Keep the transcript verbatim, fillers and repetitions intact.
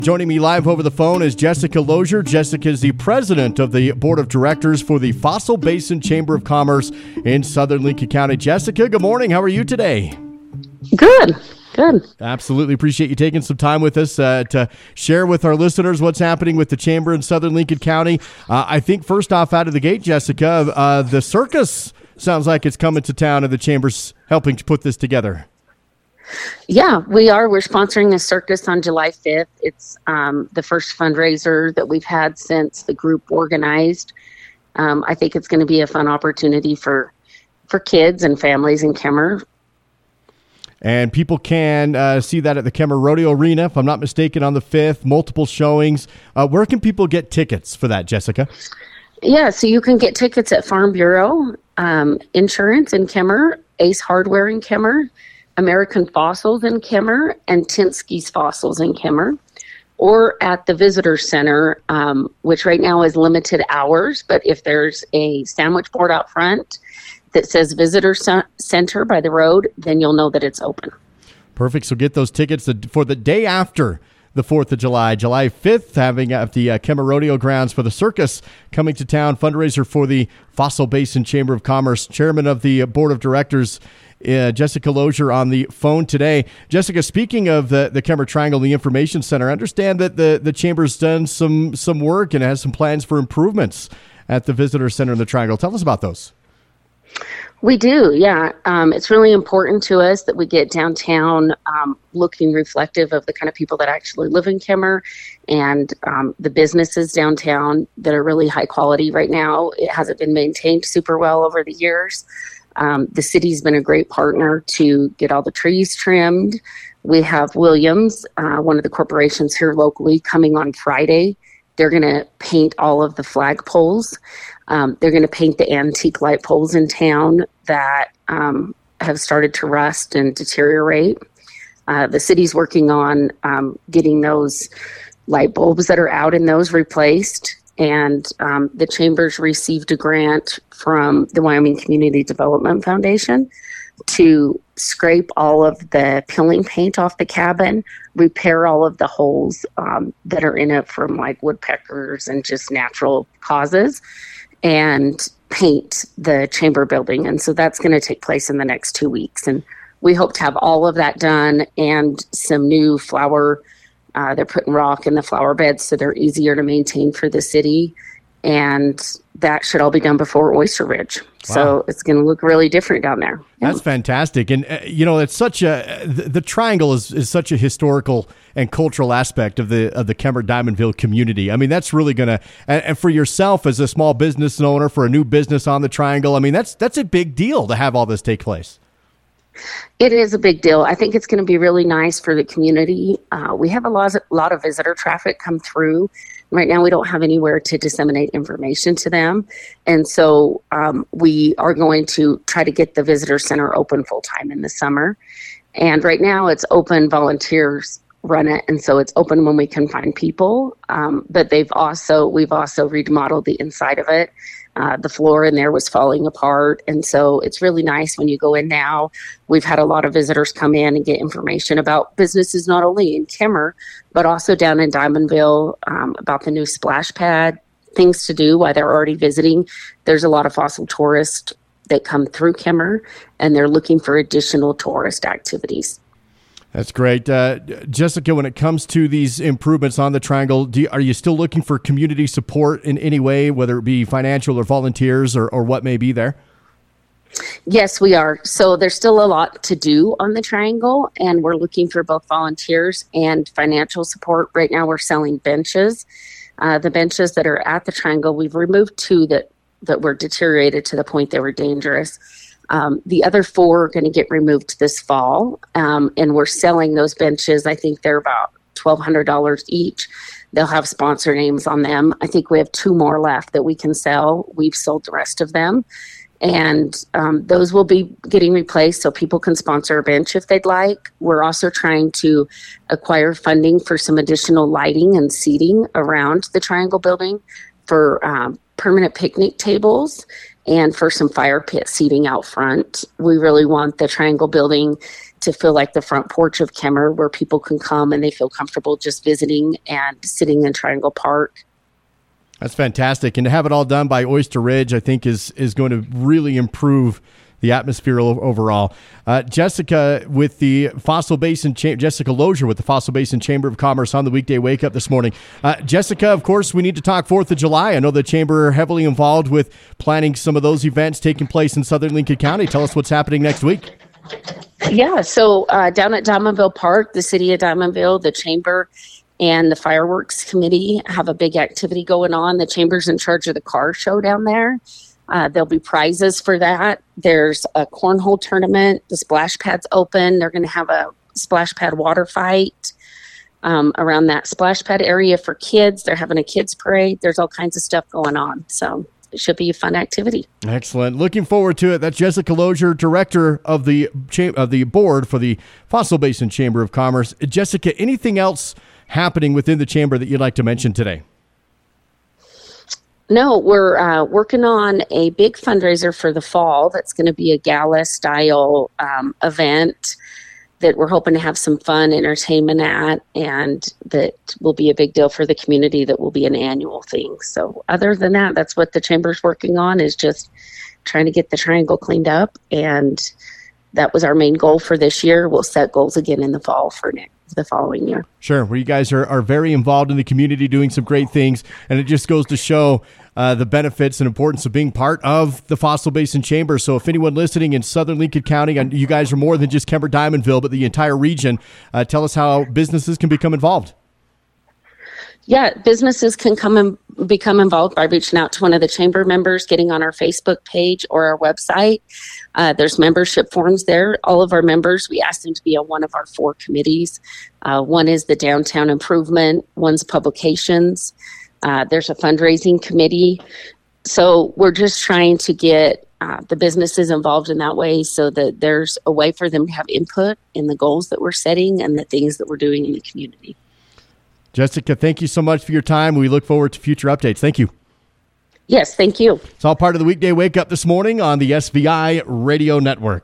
Joining me live over the phone is Jessica Lozier. Jessica is the president of the board of directors for the Fossil Basin Chamber of Commerce in Southern Lincoln County. Jessica, good morning. How are you today? Good. Good. Absolutely appreciate you taking some time with us uh, to share with our listeners what's happening with the Chamber in Southern Lincoln County. Uh, I think first off out of the gate, Jessica, uh, the circus sounds like it's coming to town and the Chamber's helping to put this together. Yeah, we are. We're sponsoring a circus on July fifth. It's um, the first fundraiser that we've had since the group organized. Um, I think it's going to be a fun opportunity for for kids and families in Kemmer. And people can uh, see that at the Kemmer Rodeo Arena, if I'm not mistaken, on the fifth, multiple showings. Uh, where can people get tickets for that, Jessica? Yeah, so you can get tickets at Farm Bureau, um, Insurance in Kemmer, Ace Hardware in Kemmer, American Fossils in Kemmer, and Tinsky's Fossils in Kemmer, or at the Visitor Center, um, which right now is limited hours, but if there's a sandwich board out front that says Visitor Center by the road, then you'll know that it's open. Perfect. So get those tickets for the day after the fourth of July, July fifth, having at the uh, Kemmer Rodeo Grounds for the circus coming to town, fundraiser for the Fossil Basin Chamber of Commerce. Chairman of the board of directors, Uh, Jessica Lozier, on the phone today. Jessica, speaking of the, the Kemmer Triangle, the Information Center, I understand that the, the Chamber's done some, some work and has some plans for improvements at the Visitor Center in the Triangle. Tell us about those. We do, yeah. Um, it's really important to us that we get downtown um, looking reflective of the kind of people that actually live in Kemmer and um, the businesses downtown that are really high quality right now. It hasn't been maintained super well over the years. Um, the city's been a great partner to get all the trees trimmed. We have Williams, uh, one of the corporations here locally, coming on Friday. They're going to paint all of the flag poles. Um, they're going to paint the antique light poles in town that um, have started to rust and deteriorate. Uh, the city's working on um, getting those light bulbs that are out in those replaced. And um, the Chamber's received a grant from the Wyoming Community Development Foundation to scrape all of the peeling paint off the cabin, repair all of the holes um, that are in it from like woodpeckers and just natural causes, and paint the Chamber building. And so that's going to take place in the next two weeks. And we hope to have all of that done and some new flower Uh, they're putting rock in the flower beds so they're easier to maintain for the city. And that should all be done before Oyster Ridge. Wow. So it's going to look really different down there. That's yeah. fantastic. And, uh, you know, it's such a, the, the Triangle is, is such a historical and cultural aspect of the, of the Kemmer Diamondville community. I mean, that's really going to, and, and for yourself as a small business owner, for a new business on the Triangle, I mean, that's, that's a big deal to have all this take place. It is a big deal. I think it's going to be really nice for the community. Uh, we have a lot, a lot of visitor traffic come through. Right now, we don't have anywhere to disseminate information to them. And so um, we are going to try to get the visitor center open full time in the summer. And right now it's open, volunteers run it. And so it's open when we can find people. Um, but they've also, we've also remodeled the inside of it. Uh, the floor in there was falling apart. And so it's really nice when you go in now. We've had a lot of visitors come in and get information about businesses, not only in Kemmer, but also down in Diamondville, um, about the new splash pad, things to do while they're already visiting. There's a lot of fossil tourists that come through Kemmer, and they're looking for additional tourist activities. That's great. Uh, Jessica, when it comes to these improvements on the Triangle, do you, are you still looking for community support in any way, whether it be financial or volunteers or, or what may be there? Yes, we are. So there's still a lot to do on the Triangle, and we're looking for both volunteers and financial support. Right now we're selling benches. Uh, the benches that are at the Triangle, we've removed two that, that were deteriorated to the point they were dangerous. Um, the other four are going to get removed this fall, um, and we're selling those benches. I think they're about twelve hundred dollars each. They'll have sponsor names on them. I think we have two more left that we can sell. We've sold the rest of them, and um, those will be getting replaced so people can sponsor a bench if they'd like. We're also trying to acquire funding for some additional lighting and seating around the Triangle building for um, permanent picnic tables and for some fire pit seating out front. We really want the Triangle building to feel like the front porch of Kemmer, where people can come and they feel comfortable just visiting and sitting in Triangle Park. That's fantastic. And to have it all done by Oyster Ridge, I think is is going to really improve the atmosphere overall. Uh, Jessica with the Fossil Basin Chamber, Jessica Lozier with the Fossil Basin Chamber of Commerce on the weekday wake up this morning. Uh, Jessica, of course, we need to talk fourth of July. I know the Chamber are heavily involved with planning some of those events taking place in Southern Lincoln County. Tell us what's happening next week. Yeah, so uh, down at Diamondville Park, the city of Diamondville, the Chamber, and the Fireworks Committee have a big activity going on. The Chamber's in charge of the car show down there. Uh, there'll be prizes for that. There's a cornhole tournament. The splash pad's open. They're going to have a splash pad water fight um, around that splash pad area for kids. They're having a kids parade. There's all kinds of stuff going on. So it should be a fun activity. Excellent. Looking forward to it. That's Jessica Lozier, director of the cha- of the board for the Fossil Basin Chamber of Commerce. Jessica, anything else happening within the chamber that you'd like to mention today? No, we're uh, working on a big fundraiser for the fall. That's going to be a gala-style um, event that we're hoping to have some fun entertainment at, and that will be a big deal for the community. That will be an annual thing. So other than that, that's what the Chamber's working on, is just trying to get the Triangle cleaned up, and that was our main goal for this year. We'll set goals again in the fall for next. the following year. Sure. Well, you guys are, are very involved in the community, doing some great things, and it just goes to show uh, the benefits and importance of being part of the Fossil Basin Chamber. So if anyone listening in Southern Lincoln County, and you guys are more than just Kemper Diamondville, but the entire region, uh, tell us how businesses can become involved. Yeah, businesses can come and become involved by reaching out to one of the chamber members, getting on our Facebook page or our website. Uh, there's membership forms there. All of our members, we ask them to be on one of our four committees. Uh, one is the downtown improvement, one's publications. Uh, there's a fundraising committee. So we're just trying to get uh, the businesses involved in that way, so that there's a way for them to have input in the goals that we're setting and the things that we're doing in the community. Jessica, thank you so much for your time. We look forward to future updates. Thank you. Yes, thank you. It's all part of the weekday wake up this morning on the S V I Radio Network.